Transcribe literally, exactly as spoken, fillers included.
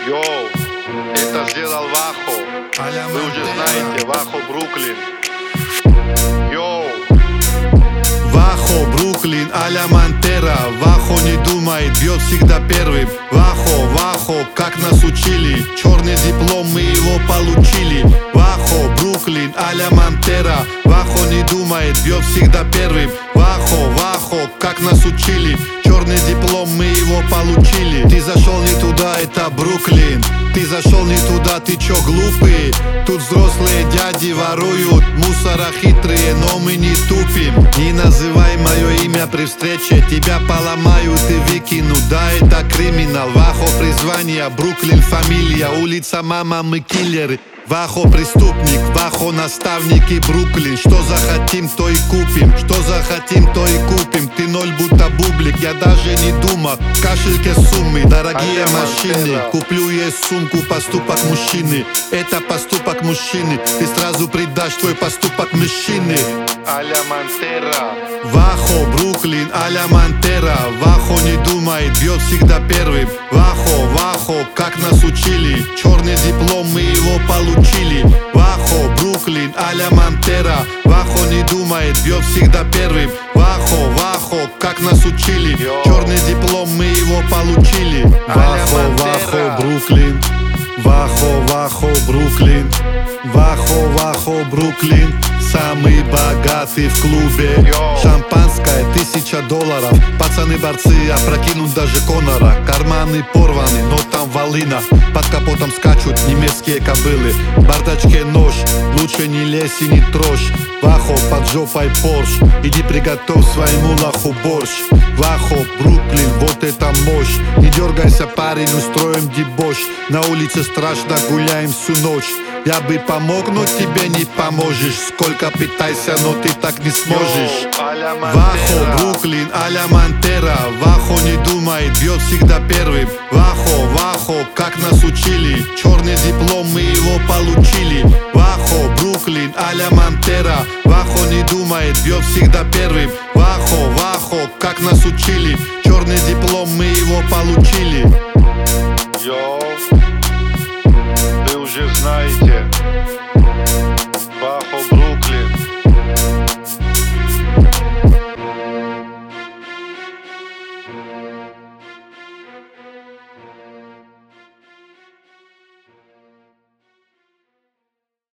Йоу, это сделал Вахо. Вы уже знаете, Вахо Бруклин. Йоу. Вахо, Бруклин, а-ля Монтера. Вахо не думает, бьет всегда первым. Вахо, Вахо, как нас учили. Черный диплом, мы его получили. Вахо, Бруклин, а-ля Монтера. Вахо не думает, бьет всегда первым. Вахо, Вахо, как нас учили. Черный диплом, мы его получили. Ты зашел не туда, это Бруклин. Ты зашел не туда, ты чё глупый? Тут взрослые дяди воруют, мусора хитрые, но мы не тупим. Не называй мое имя при встрече, тебя поломают и выкину. Да, это криминал. Вахо призвание, Бруклин фамилия, улица мама, мы киллеры. Вахо преступник, Вахо наставник и Бруклин. Что захотим, то и купим. Что захотим, то и купим. Ты ноль будто бублик, я даже не думал. В кошельке суммы, дорогие машины. Куплю ей сумку, поступок мужчины. Это поступок мужчины. Ты сразу предашь твой поступок мужчины. А-ля Монтера. Вахо, Бруклин, а-ля Монтера. Вахо не думает, бьет всегда первым. Вахо, Вахо, как нас учили. Черный диплом, мы его получили. Вахо, Бруклин, а-ля Монтера. Вахо не думает, бьет всегда первым. Вахо, Вахо, как нас учили. Черный диплом, мы его получили. Вахо, Вахо, Бруклин. Вахо, Вахо, Бруклин. Вахо, Вахо, Бруклин. Самый богатый в клубе. Йоу. Шампанское, тысяча долларов. Пацаны-борцы опрокинут даже Конора. Карманы порваны, но там волына. Под капотом скачут немецкие кобылы. В бардачке нож, лучше не лезь и не трожь. Вахо, под жопой Порш. Иди приготовь своему лоху борщ. Вахо, Бруклин, вот это мощь. Не дергайся, парень, устроим дебош. На улице страшно, гуляем всю ночь. Я бы помог, но тебе не поможешь. Сколько пытайся, но ты так не сможешь. Вахо, Бруклин, а-ля Монтера. Вахо не думает, бьет всегда первым. Вахо, Вахо, как нас учили. Черный диплом, мы его получили. Вахо, Бруклин, а-ля Монтера. Вахо не думает, бьет всегда первым. Вахо, Вахо, как нас учили. Черный диплом, мы его получили.